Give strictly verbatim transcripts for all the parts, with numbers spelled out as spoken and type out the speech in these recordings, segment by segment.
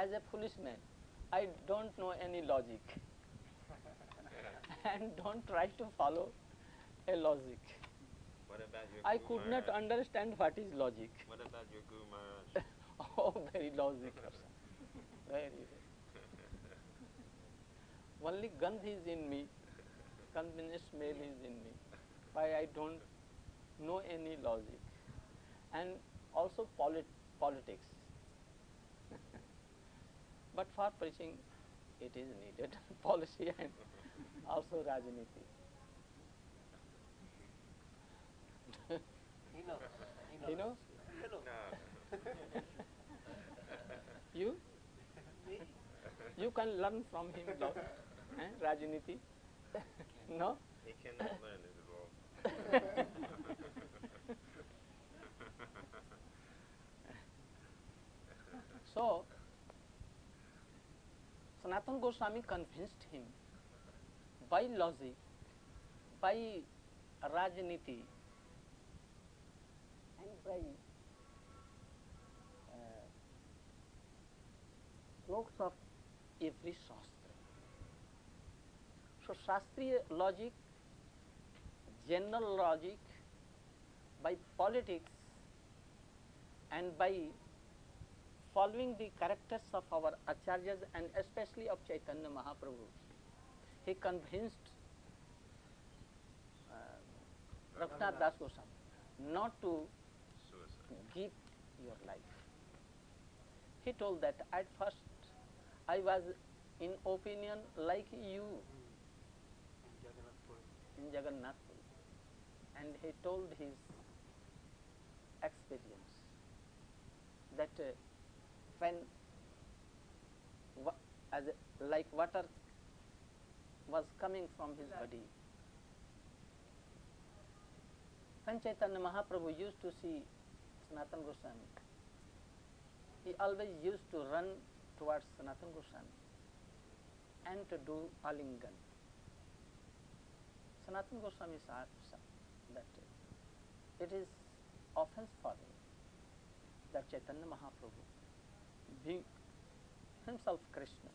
as a foolish man, I don't know any logic and don't try to follow a logic. What about your I Guru could not Maharaj? understand what is logic. What about your Guru Maharaj? Oh, very logic person. Very, very. Only gandh is in me, gandh means smell is in me. Why I don't know any logic. And also polit politics. But for preaching, it is needed policy and also Rajniti. He knows. He knows. You know, Hello. No. you Me? you can learn from him lo- eh, Rajniti. No? He cannot learn it at all. So, Sanatana Goswami convinced him by logic, by Rajniti, and by uh, slokas of every Shastra. So, Shastriya logic, general logic, by politics, and by following the characters of our acharyas and especially of Chaitanya Mahaprabhu, he convinced uh, Raghunath Das Goswami not to Suicide. give your life. He told that at first I was in opinion like you In Jagannath Puri. in Jagannath Puri, and he told his experience that uh, when wa- as a, like water was coming from his body, when Chaitanya Mahaprabhu used to see Sanatana Goswami, he always used to run towards Sanatana Goswami and to do alingan. Sanatana Goswami said that it is offense for me that Chaitanya Mahaprabhu, being himself Krishna,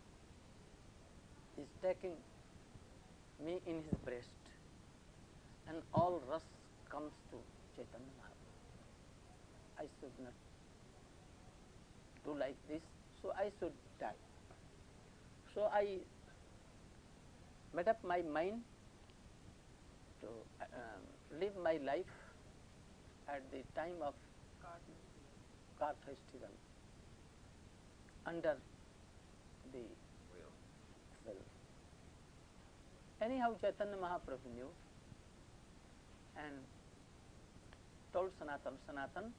is taking me in his breast and all ras comes to Chaitanya Mahaprabhu. I should not do like this, so I should die. So I made up my mind to uh, um, live my life at the time of Kar festival under the Will. will. Anyhow, Chaitanya Mahaprabhu knew and told Sanatan, Sanatan,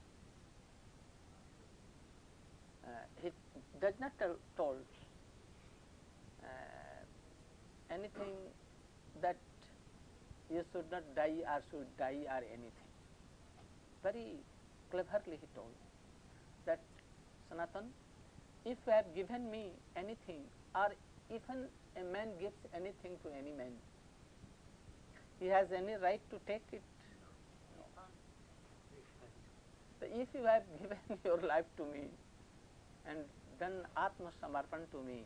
uh, he does not tell, told uh, anything that you should not die or should die or anything. Very cleverly he told that, Sanatan, if you have given me anything or even a man gives anything to any man, he has any right to take it? No. So if you have given your life to me and done Atma Samarpan to me,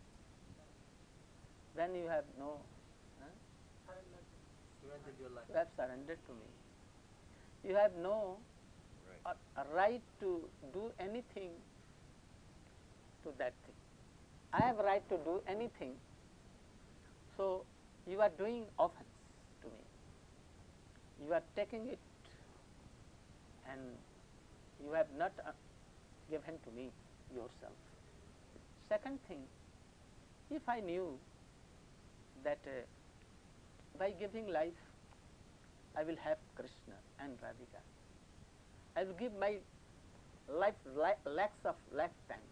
then you have no, huh? Surrendered your life. You have surrendered to me. You have no Right. uh, right to do anything to that thing. I have right to do anything, so you are doing offense to me. You are taking it and you have not uh, given to me yourself. Second thing, if I knew that uh, by giving life I will have Krishna and Radhika, I will give my life li- lakhs of lifetime.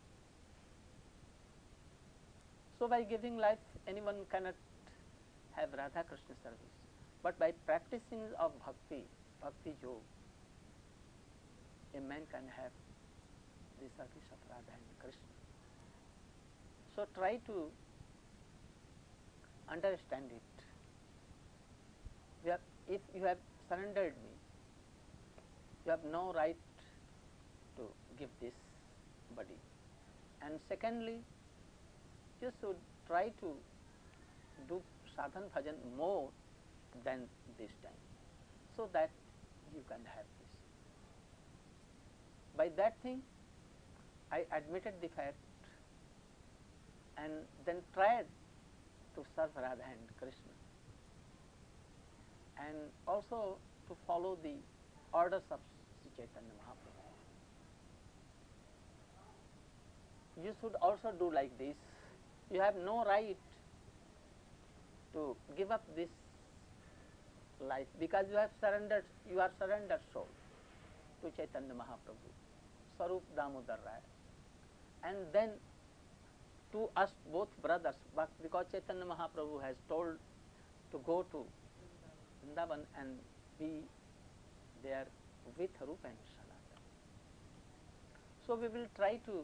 So by giving life, anyone cannot have Radha Krishna service. But by practicing of bhakti, bhakti yoga, a man can have the service of Radha and Krishna. So try to understand it. You have, if you have surrendered me, you have no right to give this body. And secondly, you should try to do sadhan bhajan more than this time, so that you can have this. By that thing, I admitted the fact and then tried to serve Radha and Krishna, and also to follow the orders of Sri Chaitanya Mahaprabhu. You should also do like this. You have no right to give up this life, because you have surrendered, you are surrendered soul to Chaitanya Mahaprabhu, Sarup Damodar Rai. And then to us both brothers, but because Chaitanya Mahaprabhu has told to go to Vrindavan and be there with Rupa and Sanatana. So we will try to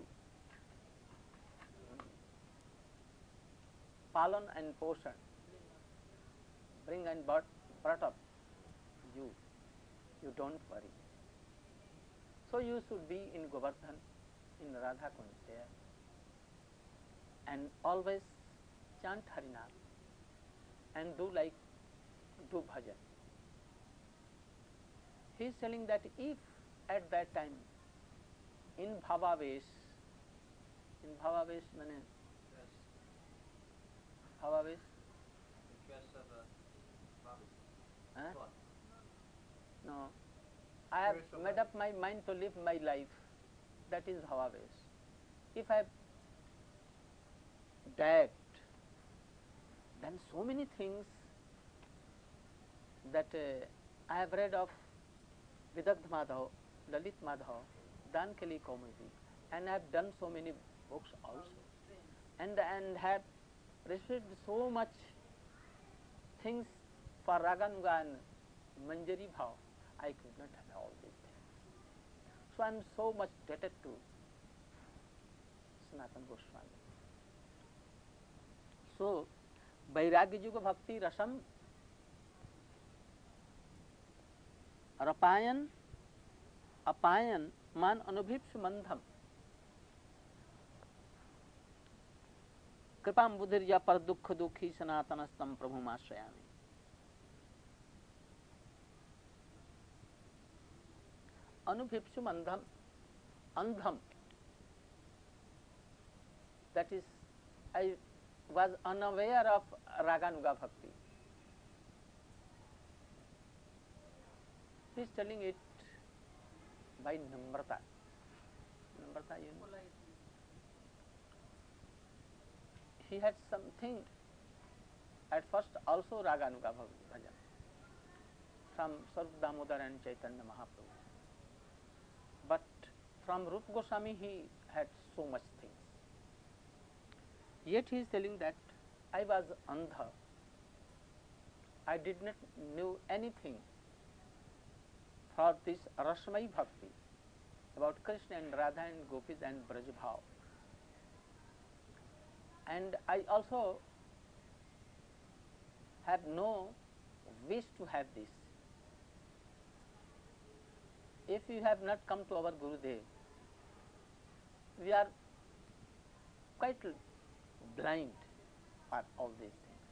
palan and portion, bring and brought, brought up you, you don't worry. So you should be in Govardhan, in Radha Kund there, and always chant Harinam and do like, do bhajan. He is telling that if at that time in Bhavavesh, in Bhavavesh means Bhavavesh, Request of a Baba. huh? What? No, I have Spiritual made life. up my mind to live my life. That is Bhavavesh. If I have dabbed, then so many things that uh, I have read of Vidagdha Madhav, Lalit Madhav, Dankali Kaumudi, and I have done so many books also, and and have received so much things for Raganuga and Manjari Bhav. I could not have all these things. So I am so much indebted to Sanatana Goswami. So Vairagya Yuga Bhakti Rasam Rapayan Apayan Man Anubhipsu Mandham Kripam Buddhirya Par Dukha Dukhi Sanatanastam Prabhum Ashrayami. Anubhipsu Mandham, Andham, that is, I was unaware of Raganuga Bhakti. He is telling it by Namrata. Namrata, you know. He had something at first also Raganuga Bhajan from Sarup Damodar and Chaitanya Mahaprabhu. But from Rupa Goswami he had so much things. Yet he is telling that I was andha. I did not know anything for this Rasmai Bhakti about Krishna and Radha and Gopis and Brajbhav. And I also have no wish to have this. If you have not come to our Gurudev, we are quite blind for all these things.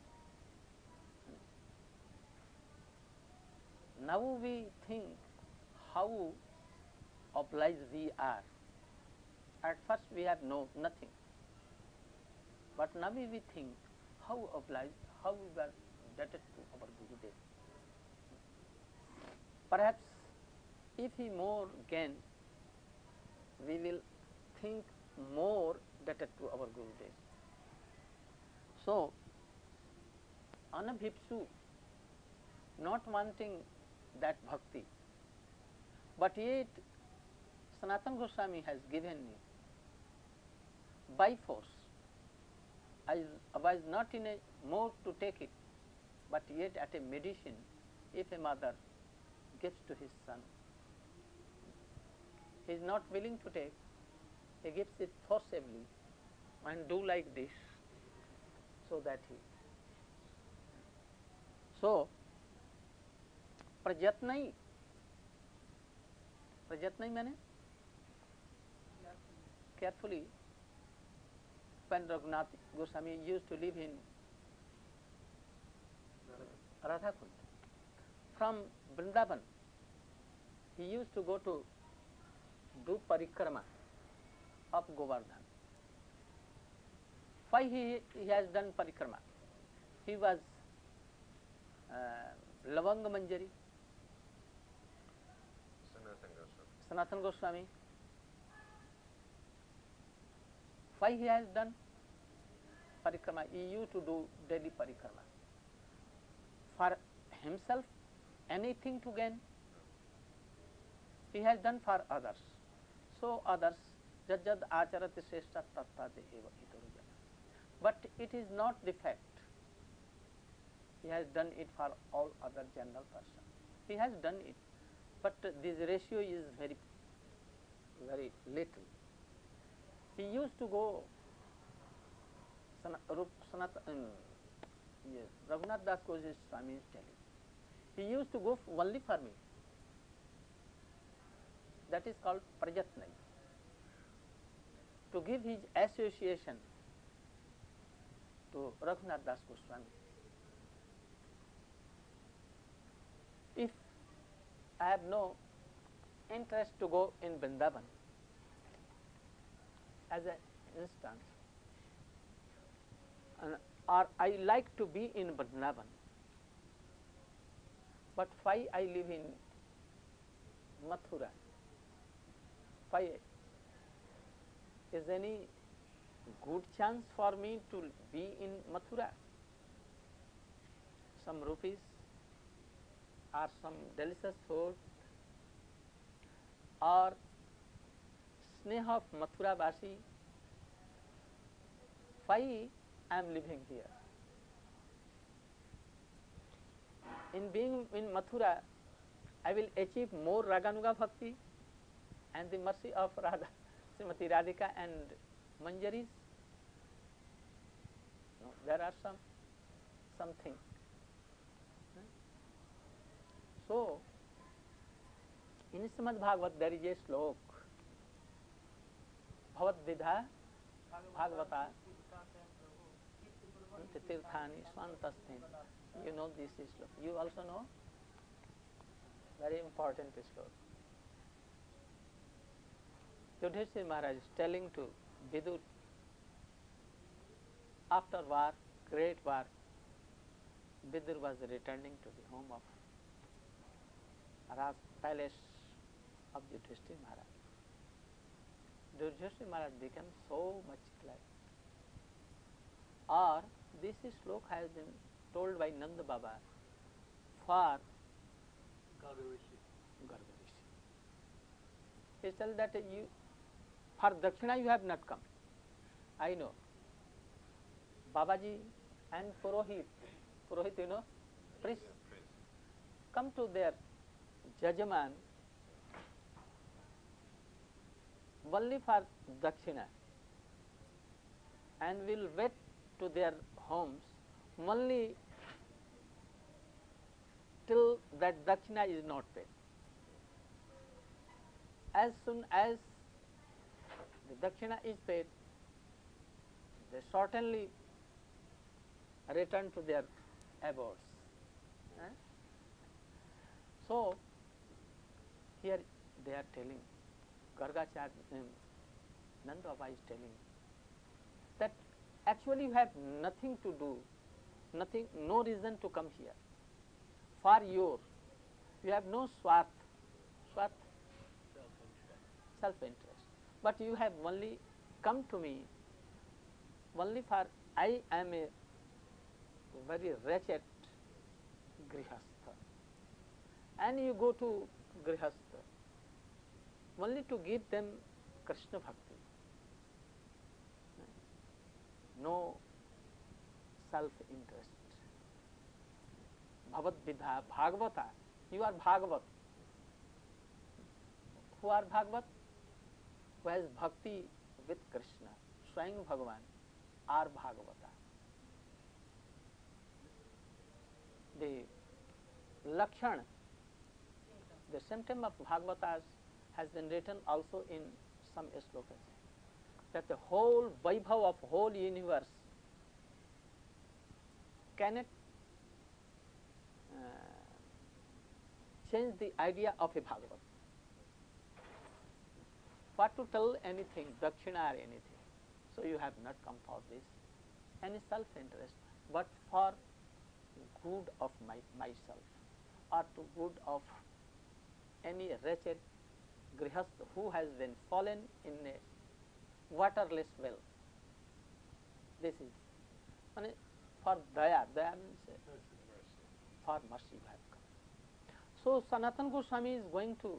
Now we think how obliged we are. At first we have no nothing. But now we think how obliged, how we were indebted to our Gurudev. Perhaps if he more gain, we will think more indebted to our Gurudev. So, Anabhipsu, not wanting that bhakti, but yet Sanatana Goswami has given me by force. I was not in a mood to take it, but yet at a medicine, if a mother gives to his son, he is not willing to take, he gives it forcibly and do like this, so that he. So, prajatnai, prajatnai means carefully Upendra Raghunath Goswami used to live in Radhakund. From Vrindavan, he used to go to do parikrama of Govardhan. Why he, he has done parikrama? He was uh, Lavanga Manjari, Sanatana Goswami. Sanatana Goswami. Why he has done parikrama? He used to do daily parikrama. For himself, anything to gain, he has done for others. So others, jajad acharati shrestha tattade eva itorujana. But it is not the fact. He has done it for all other general persons. He has done it, but this ratio is very, very little. He used to go, Sanat, um, yes, Raghunath Das Goswami is telling. He used to go only for me. That is called prajatnai. To give his association to Raghunath Das Goswami. If I have no interest to go in Vrindavan, as an instance, and, or I like to be in Vrindavan, but why I live in Mathura? Why is any good chance for me to be in Mathura? Some rupees or some delicious food or sneha of Mathura Vasi? Why I am living here? In being in Mathura, I will achieve more Raganuga Bhakti and the mercy of Radha, Srimati Radhika and Manjaris. No, there are some something. So, in Srimad Bhagavat there is a slok, Bhavat Vidha Bhagavata Tirthani Swantastin. You know this slok. You also know? Very important slok. Yudhishthira Maharaj is telling to Vidur, after war, great war, Vidur was returning to the home of Raj palace of Yudhishthira Maharaj. Yudhishthira Maharaj became so much glad. Or this slok has been told by Nanda Baba for Garga Rishi. Garga Rishi. He tells that you, for Dakshina you have not come. I know. Babaji and Purohit, Purohit you know, priest, come to their Jajaman only for Dakshina and will wait to their homes only till that Dakshina is not paid. As soon as the Dakshina is paid, they certainly return to their abodes. Eh? So, here they are telling, Gargacharya, um, Nanda Baba is telling that actually you have nothing to do, nothing, no reason to come here. For your, you have no swath, swath, self-interest, but you have only come to me only for I am a very wretched grihastha, and you go to grihastha only to give them Krishna Bhakti, no self-interest. Bhavat Vidha Bhagavata, you are Bhagavat. Who are Bhagavat? Who has bhakti with Krishna, Swayam Bhagavan, are Bhagavata. The Lakshan, the symptom of Bhagavatas has been written also in some slokas. that the whole Vaibhav of whole universe cannot uh, change the idea of a Bhagavat. What to tell anything, Dakshina or anything. So you have not come for this, any self-interest, but for good of my, myself, or to good of any wretched grihastha who has been fallen in a waterless well. This is I mean, for daya, daya means uh, for mercy you have come. So Sanatana Goswami is going to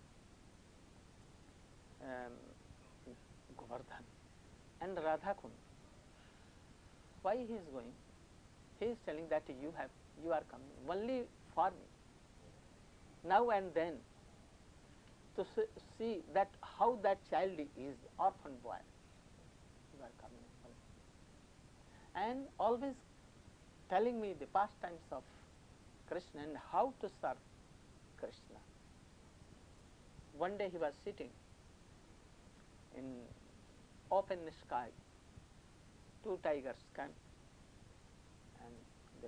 um, Govardhan and Radhakund. Why he is going? He is telling that you have you are coming only for me. Now and then to see that how that child is, orphan boy. You are coming only. And always telling me the pastimes of Krishna and how to serve Krishna. One day he was sitting in open sky, two tigers came and they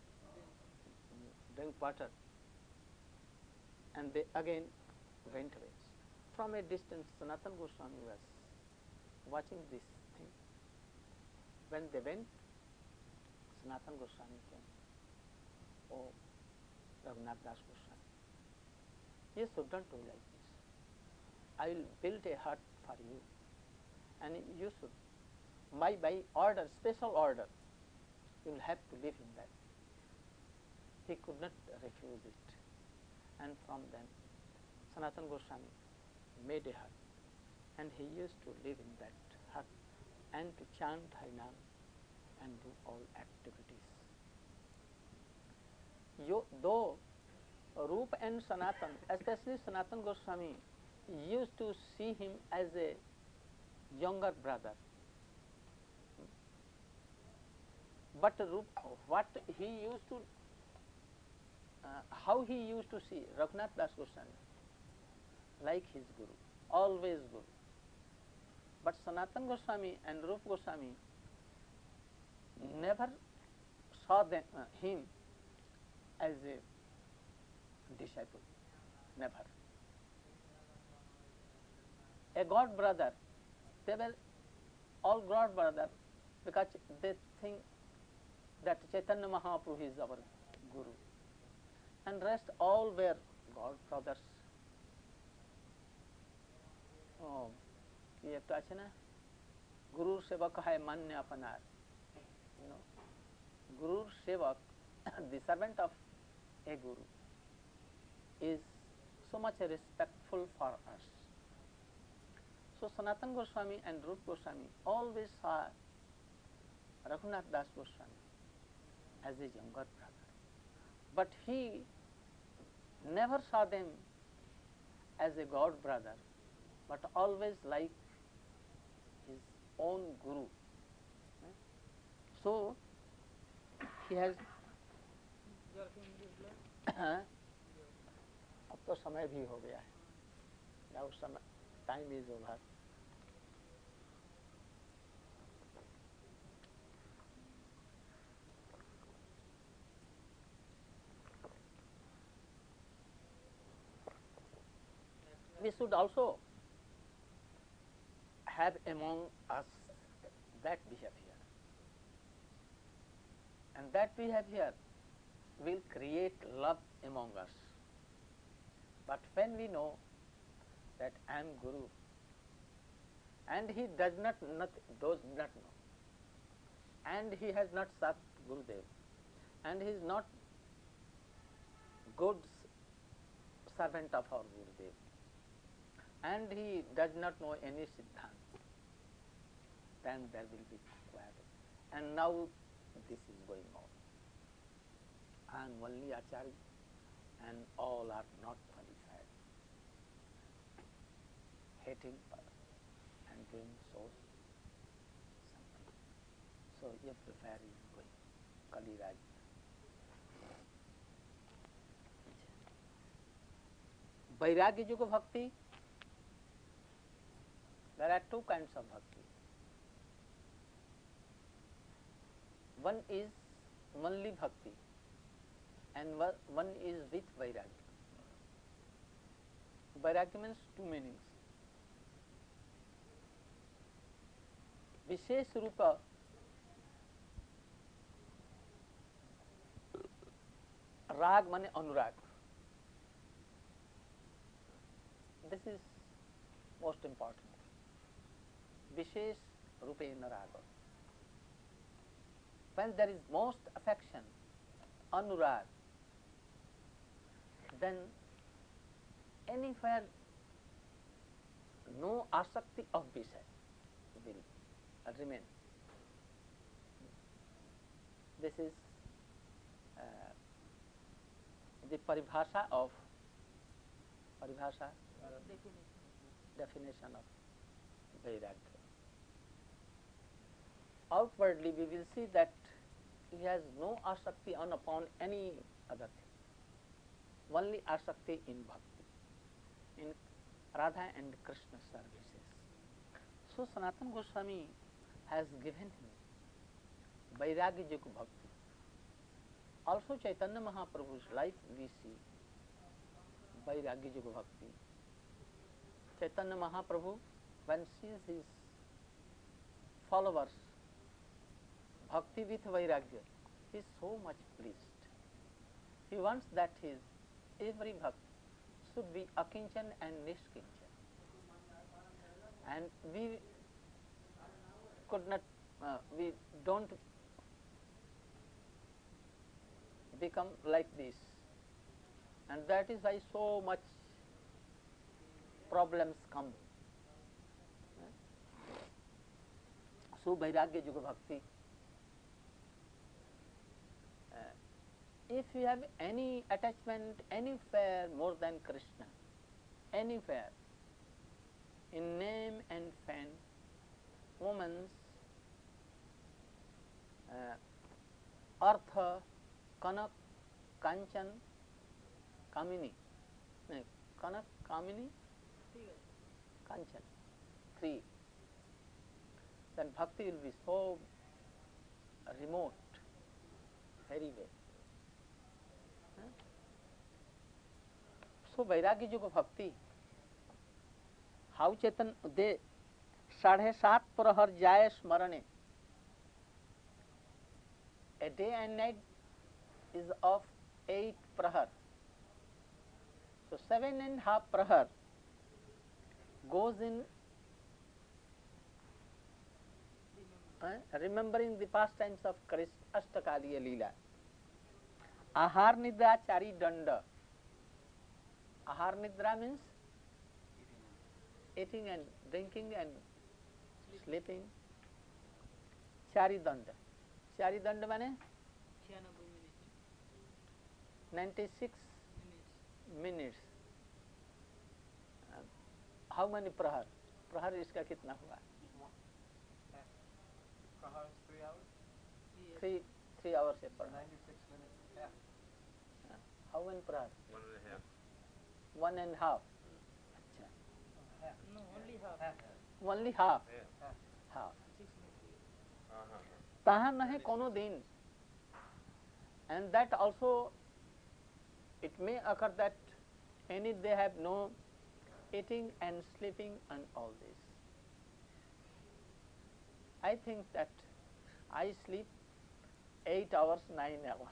drink water and they again went away. From a distance, Sanatana Goswami was watching this thing. When they went, Sanatana Goswami came. Oh, Raghunath Das Goswami, you should not do like this. I will build a hut for you, and you should, by, by order, special order, you will have to live in that. He could not refuse it. And from then, Sanatana Goswami made a hut, and he used to live in that hut and to chant Harinam and do all activities. Yo, though Rupa and Sanatana, especially Sanatana Goswami, used to see him as a younger brother. But Rupa, what he used to, uh, how he used to see Raghunath Das Goswami, like his Guru, always Guru. But Sanatana Goswami and Rupa Goswami never saw them, uh, him as a disciple, never. A God brother, they were all God brother because they think that Chaitanya Mahaprabhu is our Guru, and rest all were God brothers. Oh, কি একটা আছে না, গুরুর সেবক হয় মান্য আপনার, you know, গুরুর সেবক, the servant of a guru is so much respectful for us. So Sanatana Goswami and Rupa Goswami always saw Raghunath Das Goswami as a younger brother, but he never saw them as a God brother, but always like his own Guru. So he has अब तो समय भी हो गया है, now समय time is over. We should also have among us that behavior, and that behavior will create love among us. But when we know that I am Guru, and he does not, not does not know, and he has not sought Gurudev, and he is not good servant of our Gurudev, and he does not know any Siddhanta, then there will be quarrel. And now this is going on. I am only Acharya, and all are not qualified, hating and doing so something. So if the affair is going, Kali Raj. वैराग्य युग भक्ति, there are two kinds of bhakti. One is only bhakti and one is with vairagya. Vairagya means two meanings. विशेष रूप राग माने अनुराग. This is most important. विशेष रूपेण राग. When there is most affection, anurag, then anywhere no asakti of Vishaya will remain. This is uh, the paribhasha of paribhasha definition, definition of vairagya. Outwardly we will see that he has no asakti on upon any other thing, only asakti in bhakti, in Radha and Krishna services. So Sanatana Goswami has given him Vairagya Yuga Bhakti. Also Chaitanya Mahaprabhu's life we see Vairagya Yuga Bhakti. Chaitanya Mahaprabhu, when sees his followers bhakti with Vairagya, he is so much pleased. He wants that his every bhakti should be akinchan and nishkinchan. And we could not, uh, we don't become like this, and that is why so much problems come. So Vairagya Yuga Bhakti, uh, if you have any attachment anywhere more than Krishna, anywhere, in name and fame, woman's, uh, Artha, Kanak, Kanchan, Kamini, no, Kanak, Kamini, Kanchan, three, then bhakti will be so remote, very well. Huh? So Vairagya Yuga Bhakti, how Chetan, they साढ़े सात प्रहर जाए स्मरणे. A day and night is of eight prahar. So seven and half prahar goes in uh, remembering the pastimes of Krishna Ashtakaliya Leela. Ahar Nidra Chari Danda. Ahar Nidra means eating and drinking and sleeping. Chari Danda. Chari Danda means ninety-six minutes. Uh, how many prahar? Prahar iska kitna hua? Prahar is three hours? Three, three hours a prahar. ninety-six minutes and a half. Uh, how many prahar? One and a half. One and half. Achha. Half. No, only half. Half. Only half. Yeah. Half. Six minutes. Uh-huh. ताहा nahe kono din. And that also, it may occur that any they have no eating and sleeping and all this. I think that I sleep eight hours, nine hours.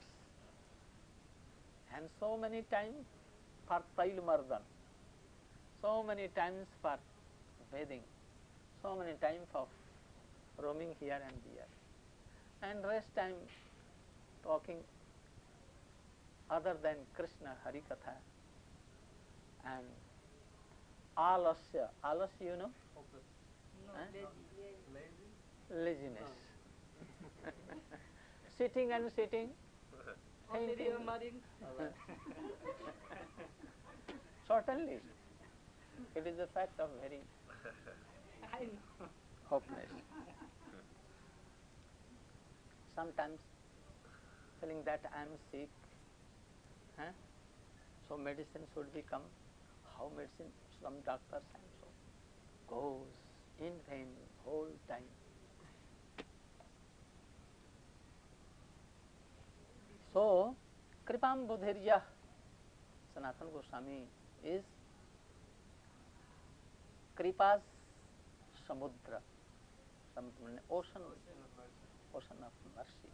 And so many times for Tail Mardan, so many times for bathing, so many times of roaming here and there. And rest time talking other than Krishna Hari Katha and alasya. Alasya, you know? Hopeless. No, Huh? lazy. Lazy? Laziness. Sitting and sitting. Only thinking. remembering. Certainly. It is a fact of very I know. hopeless. Sometimes feeling that I am sick, huh? So medicine should become, how medicine, some doctors and so goes in So, Kripam Bodhirya, Sanatana Goswami is Kripa's Samudra, Samudra, ocean, ocean of mercy.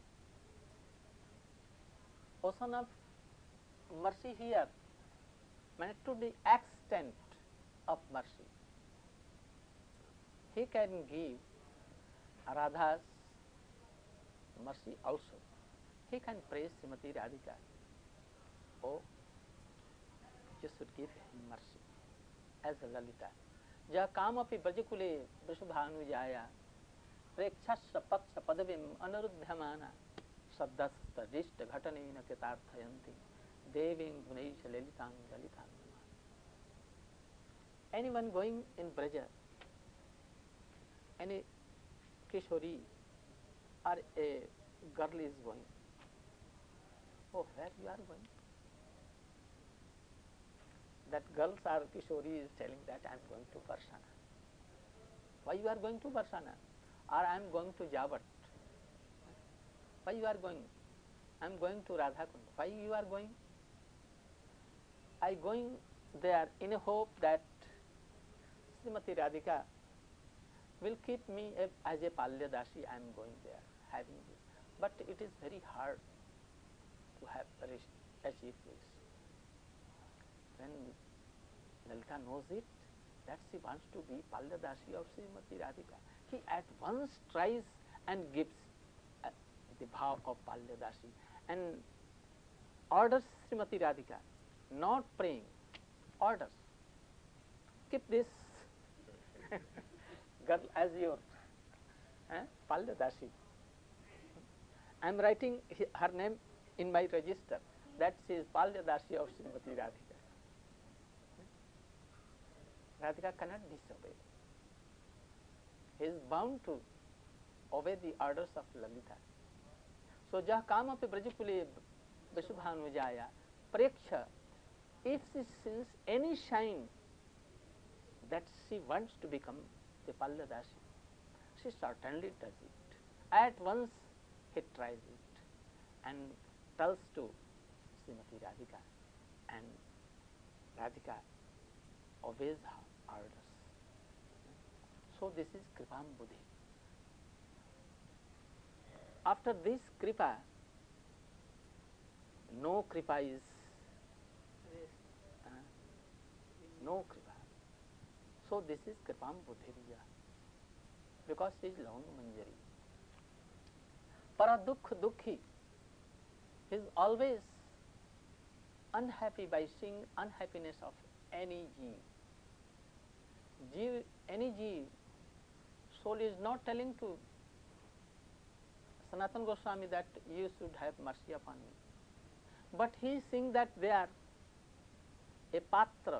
Ocean of mercy here meant to the extent of mercy. He can give Radha's mercy also. He can praise Srimati Radhika. Oh, you should give him mercy as a Lalita. Ja kamapi brajikule vrishabhanujaya prekshasya paksha padavim anaruddhamana saddhasta dishta ghatanena kitarthayanti deving gunaisha lalitang lalitang. Anyone going in Braja, any Kishori or a girl is going, oh, where you are going? That girls or Kishori is telling that I am going to Barsana. Why you are going to Barsana? Or I am going to Javat. Why you are going? I am going to Radhakund. Why you are going? I going there in a hope that Srimati Radhika will keep me as a Palyadasi. I am going there, having this. But it is very hard to have achieve this. When Lalita knows it, that she wants to be Palyadasi of Srimati Radhika, he at once tries and gives uh, the bhav of Palyadasi and orders Srimati Radhika, not praying, orders, keep this girl as your eh, Palyadasi. I am writing her name in my register, that she is Palyadasi of Srimati Radhika. Radhika cannot disobey. He is bound to obey the orders of Lalita. So, jah kama pe brajikule vishubhanujaya preksha, if she sees any sign that she wants to become the Palyadasi, she certainly does it. At once he tries it and tells to Srimati Radhika, and Radhika obeys her orders. So this is Kripam Buddhi. After this Kripa, no Kripa is, uh, no Kripa. So this is Kripam Buddhirya, because she is Laung Manjari. Paradukh Dukhi, he is always unhappy by seeing unhappiness of any jeev. Jeev, any jeev, soul is not telling to Sanatana Goswami that you should have mercy upon me. But he is seeing that they are a patra,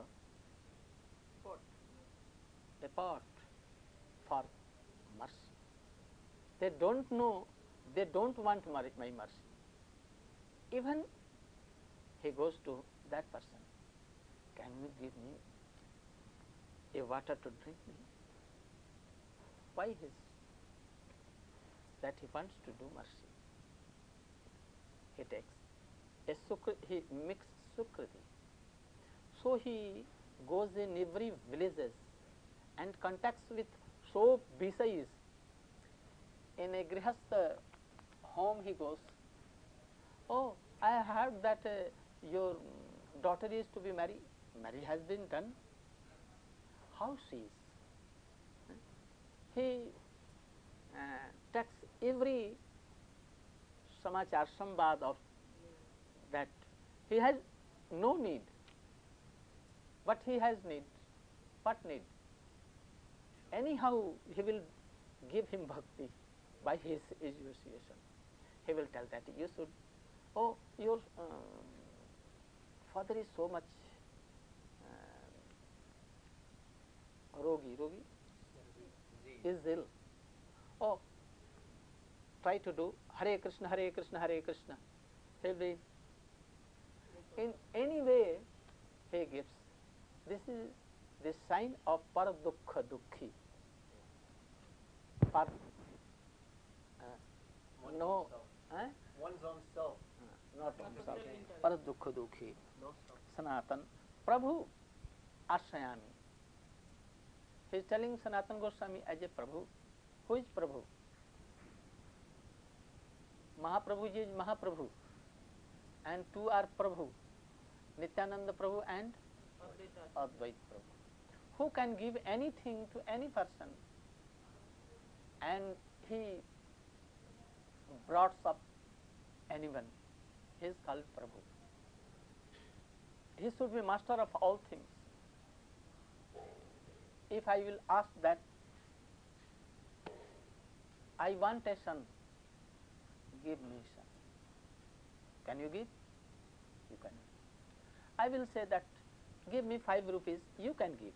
a pot for mercy. They don't know, they don't want my mercy. Even he goes to that person, can you give me a water to drink me? Why his? That he wants to do mercy. He takes a sukri, he mixed sukriti. So he goes in every villages and contacts with so Bisais. In a grihastha home he goes, oh, I heard that uh, your daughter is to be married. Marriage has been done. How she is? He uh, takes every samachar, sambad of that. He has no need. But he has need. What need? Anyhow, he will give him bhakti by his association. He will tell that you should, oh, your uh, father is so much uh, rogi, rogi, is ill. Oh, try to do Hare Krishna, Hare Krishna, Hare Krishna. He will be, in any way he gives. This is the sign of paradukha dukhi. Par, uh, One's no, own self. eh? One's own self. not Not himself, self interest. Paradukha Dukhi, No stop. Sanatan, Prabhu Ashrayami. He is telling Sanatan Goswami as a Prabhu. Who is Prabhu? Mahaprabhu is Mahaprabhu, and two are Prabhu, Nityananda Prabhu and Advaita. Advait Prabhu, who can give anything to any person, and he brought up anyone. He is called Prabhu. He should be master of all things. If I will ask that, I want a son, give me son. Can you give? You can. I will say that, give me five rupees, you can give.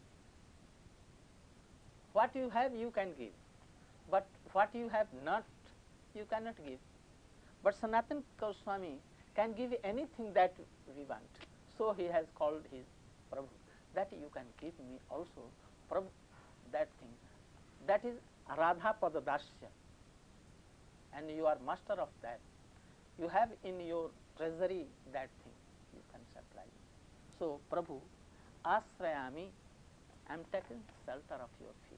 What you have, you can give. But what you have not, you cannot give. But Sanatana Goswami can give anything that we want. So he has called his Prabhu, that you can give me also Prabhu, that thing. That is Radha Padadasya. And you are master of that. You have in your treasury that thing, you can supply. So Prabhu, Asrayami, I am taking shelter of your feet.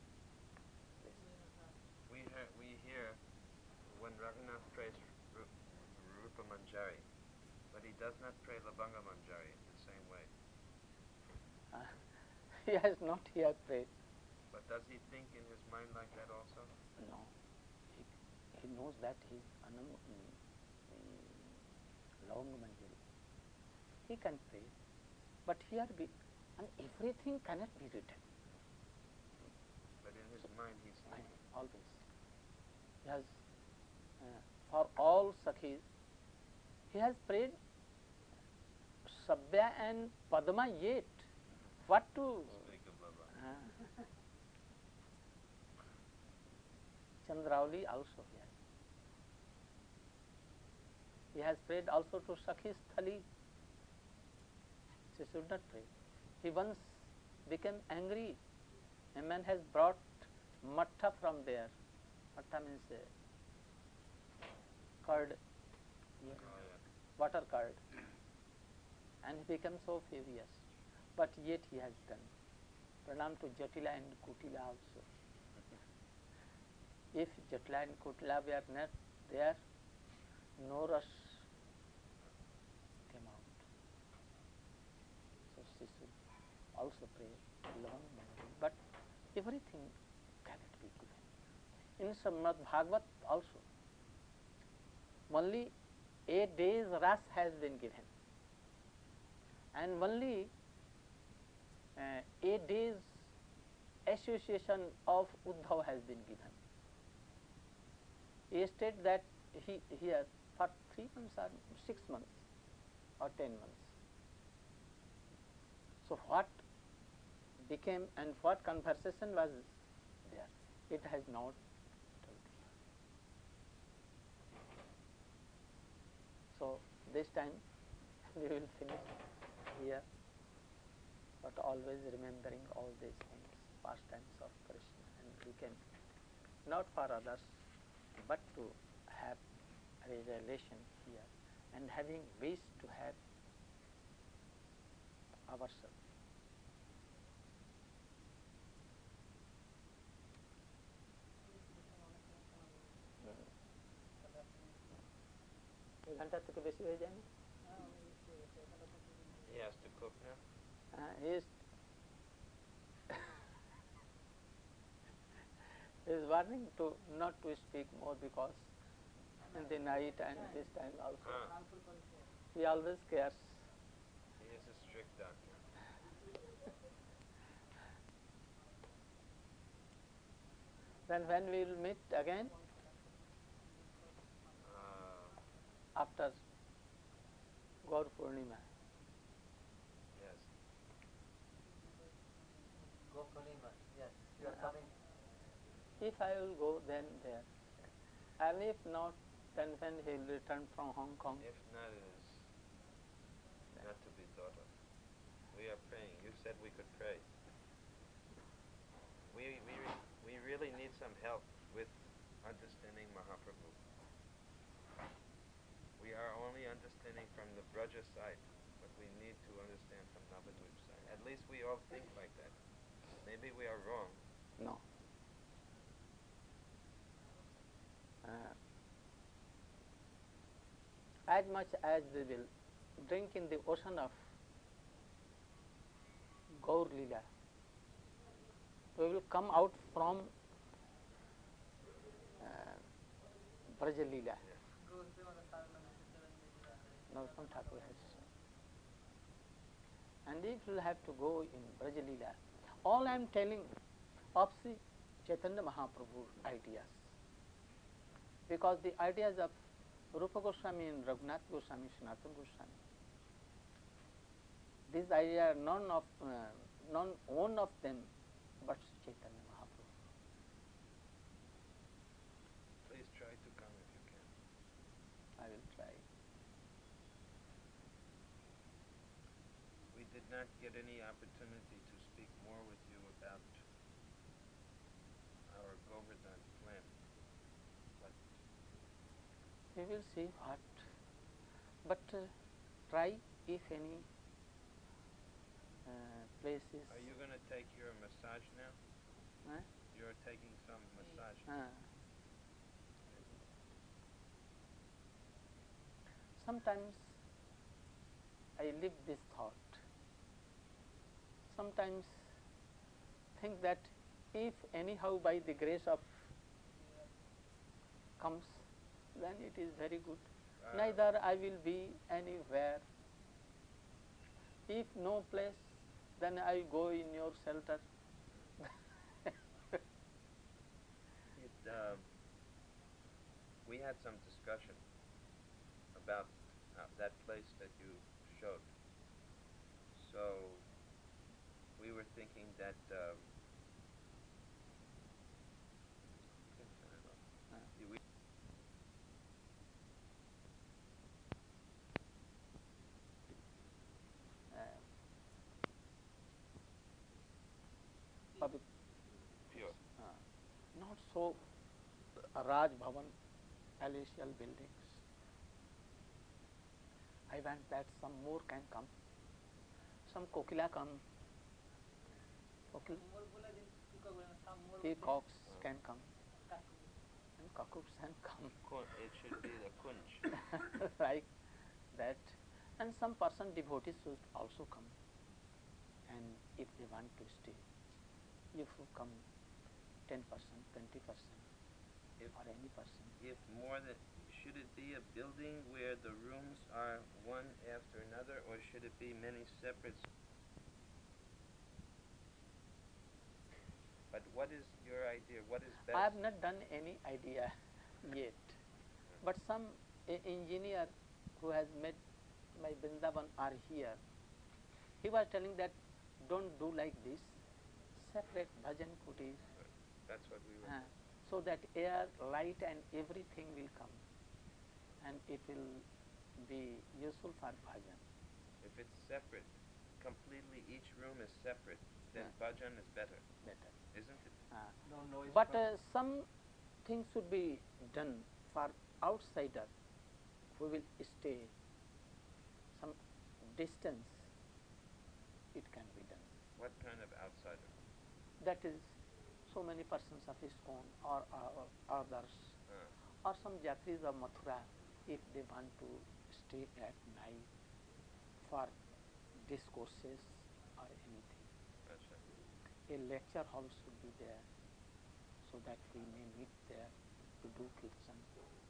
We hear, we hear when Raghunath prays Ru- Rupa Manjari, but he does not pray Labanga Manjari the same way. Uh, he has not yet prayed. But does he think in his mind like that also? No. He, he knows that he is Anang mm, mm, Lavanga Manjari. He can pray. But here be, and everything cannot be written. But in his mind he's Mind, thinking. always. He has, uh, for all Sakhis, he has prayed Sabya and Padma yet. What to? Speak of Lava. Uh, Chandravali also he has. He has prayed also to Sakhi Sthali. She should not pray. He once became angry. A man has brought matta from there. Matta means uh, curd, yeah, Oh, yeah. water curd. And he became so furious. But yet he has done. Pranam to Jatila and Kutila also. If Jatila and Kutila were not there, no rush came out. So she should also pray long memory. But everything cannot be given. In Srimad Bhagavat also, only eight days ras has been given. And only uh, eight days association of Uddhav has been given. He stated that he here for three months or six months or ten months. So what became and what conversation was there? It has not told. So this time we will finish here, but always remembering all these things, pastimes of Krishna, and we can not for others, but to have a relation here, and having wish to have ourselves. एक घंटा तक बेसी हो जाएंगे. He has to cook now? Uh, he is he is warning to not to speak more because in the night and this time also Ah, he always cares. he is a strict doctor. Then when we will meet again Uh, after Gaur Purnima. yes. Go Purnima. Yes, you are coming. If I will go, then there, and if not, then when he will return from Hong Kong. If not, it is not to be thought of. We are praying. You said we could pray. We, we, re- we really need some help with understanding Mahaprabhu. We are only understanding from the Braja side, but we need to understand from Navadvip side. At least we all think like that. Maybe we are wrong. No. Uh, as much as we will drink in the ocean of Gaur Leela, we will come out from uh, Braja Leela. Narottama Thakur has said. And if you have to go in Braja Leela, all I am telling of Sri Chaitanya Mahaprabhu's ideas, because the ideas of Rupa Goswami and Raghunath Goswami, Sanatana Goswami, these ideas are none of uh, none one of them but Sri Chaitanya Mahaprabhu. Please try to come if you can. I will try. We did not get any opportunity to speak more with you about our Govardhan plan, but We will see what, but uh, try if any uh, places. are you going to take your massage now? Huh? You're taking some massage. Uh, sometimes I live this thought. Sometimes think that if anyhow by the grace of comes, then it is very good. Uh, Neither I will be anywhere. If no place, then I go in your shelter. It, um, we had some discussion about uh, that place that you showed. So we were thinking that um, you can turn it off. Uh. You- we- Uh, public, Pure. uh, not so Raj Bhavan, palatial buildings. I want that some more can come. Some kokila come. Kokil, peacocks can come. And cuckoos can come. Kun- It should be the kunj. Like that. And some person devotees should also come. And if they want to stay, if you come ten percent, twenty percent, If or any person. if more than should it be a building where the rooms are one after another, or should it be many separate? s- But what is your idea? What is best? I have not done any idea yet. But some e- engineer who has made my Vrindavan are here. He was telling that don't do like this, separate bhajan kutir, That's what we were. uh, so that air, light and everything will come and it will be useful for bhajan. If it's separate, completely each room is separate, then Yeah. bhajan is better, Better. isn't it? Uh, No noise. but from- uh, some things should be done for outsider who will stay some distance, it can be done. What kind of outsider? That is so many persons of ISKCON or, or others Uh, or some Jatris of Mathura, if they want to stay at night for discourses or anything. gotcha. A lecture hall should be there so that we may meet there to do kirtan.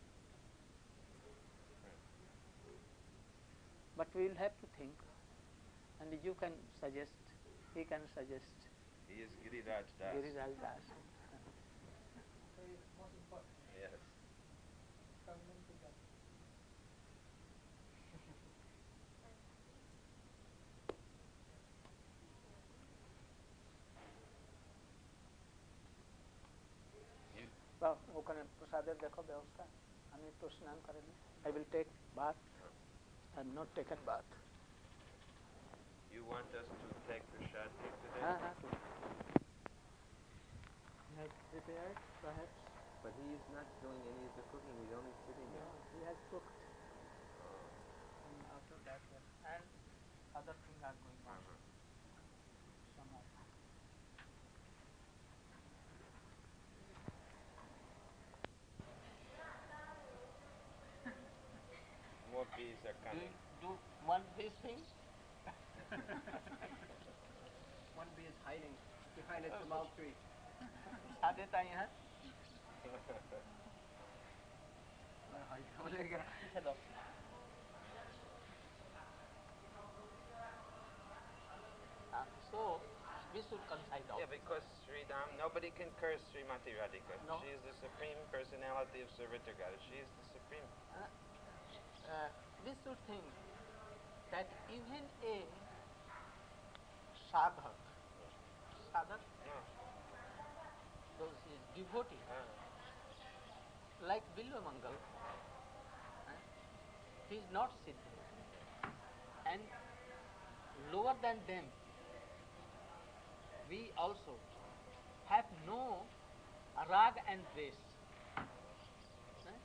But we will have to think, and you can suggest, he can suggest He is Giriraj Das. Giriraj Das. So it's most important. Yes. Coming together. You, বা ওখানে প্রসাদের দেখো ব্যবস্থা আমি একটু স্নান করে নিই I will take bath I am not taken bath you want us to take prasad today? হ্যাঁ হ্যাঁ has prepared perhaps But he is not doing any of the cooking. He's only sitting there. he has cooked Oh. other things are going on. Uh-huh. Some of More bees are do, coming. do one this thing. One bee is hiding behind a tamil tree. सादे ताई हैं बोलेगा पीछे दो Uh, so we should consider Yeah, because Sri Ram, nobody can curse Srimati Radhika. No. She is the supreme personality of Sarvitra Goddess. She is the supreme. uh, uh, we should think that even a sadhak sadhak No. those is devotee Uh, like Bilvamangal, uh, he is not Siddhi and lower than them we also have no rag and dvesh. Uh,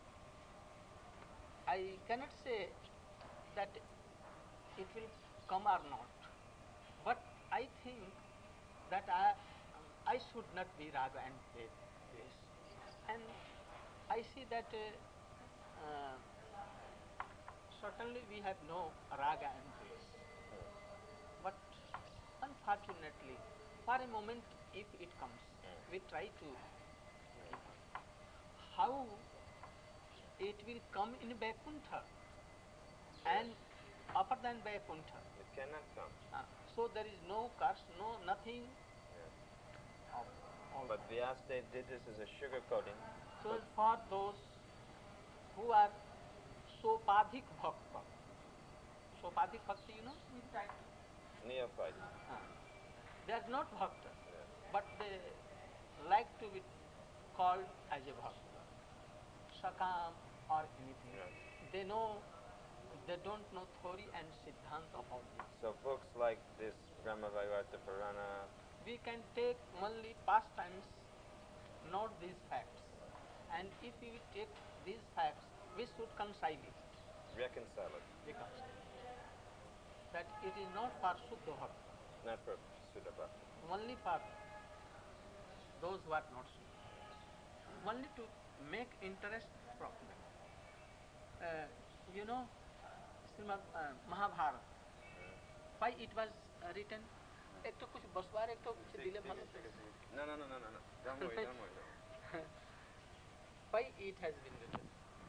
I cannot say that it will come or not, but I think that I, I should not be raga and dvesh, and I see that uh, uh, certainly we have no raga and dvesh, but unfortunately, for a moment, if it comes, we try to give up. How it will come in Vaikuntha and upper than Vaikuntha. it cannot come. Uh, so there is no curse, no nothing. Yeah. Of all But that. Vyasdev did this as a sugar coating. So for those who are sopadhik bhakta, sopadhik bhakti, you know, Neophyte. uh, they are not bhakta, Yeah. but they like to be called as a bhakta, sakam or anything. Right. They know, they don't know theory and siddhanta of all this. So books like this Brahma Vaivarta Purana, We can take only pastimes, not these facts. And if we take these facts, we should conceal it, reconcile it, reconcile that it is not for Suddha Bhakta, not for Sudha Bhakti. only for those who are not Suddha. Only to make interest from them. Uh, you know, Srimad uh, Mahabharata, why it was uh, written? एक तो कुछ busbar एक तो कुछ दिले भालो No, no, no, no, no, no. Don't worry, don't worry. Why it has been written?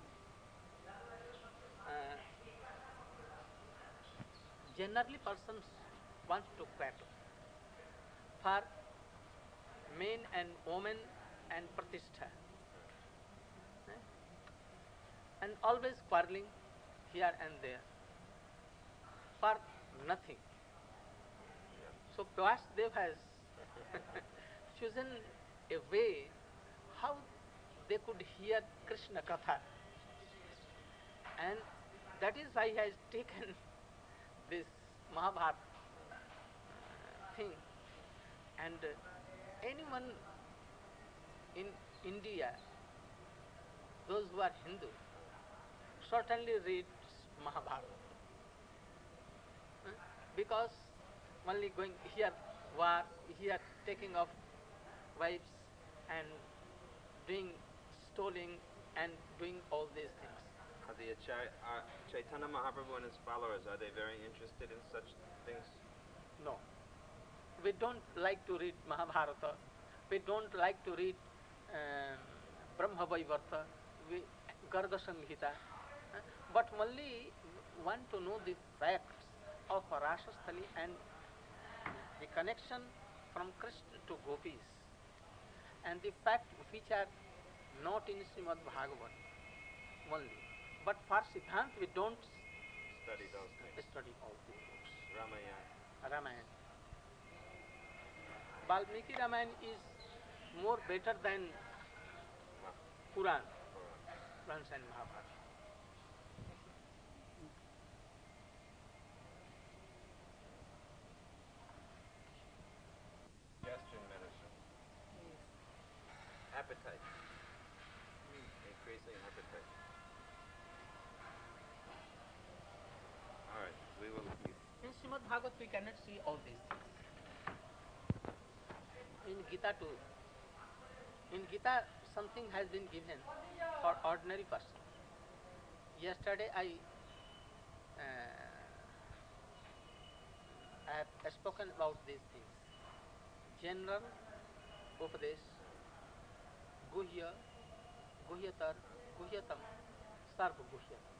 Uh, generally persons want to battle for men and women and pratishtha. Eh? And always quarreling here and there for nothing. So Vyasdev has chosen a way how they could hear Krishna Katha. And that is why he has taken this Mahabharata uh, thing. And uh, anyone in India, those who are Hindu, certainly read Mahabharata. Uh, because only going here war, here taking of wives and doing stealing and doing all these things. Are the Acharya, are Chaitanya Mahaprabhu and his followers, are they very interested in such things? No. We don't like to read Mahabharata. We don't like to read um, Brahma Vaivarta, we, Garga Samhita. uh, But only want to know the facts of Rasasthali and the connection from Krishna to Gopis and the facts which are not in Srimad Bhagavat only. But for Siddhant we don't Study those things. study all the books. Ramayana. Ramayana. Valmiki Ramayana is more better than Ma- Puran, Purana. Purans and Mahabharata. Digestion medicine. Appetite. Increasing appetite. All right, we will. In Srimad Bhagavat we cannot see all these things. In Gita too, in Gita something has been given for ordinary person. Yesterday I uh, I have spoken about these things. General Upadesh, Guhya, Guhyatar, Guhyatam, Sarva Guhyatam.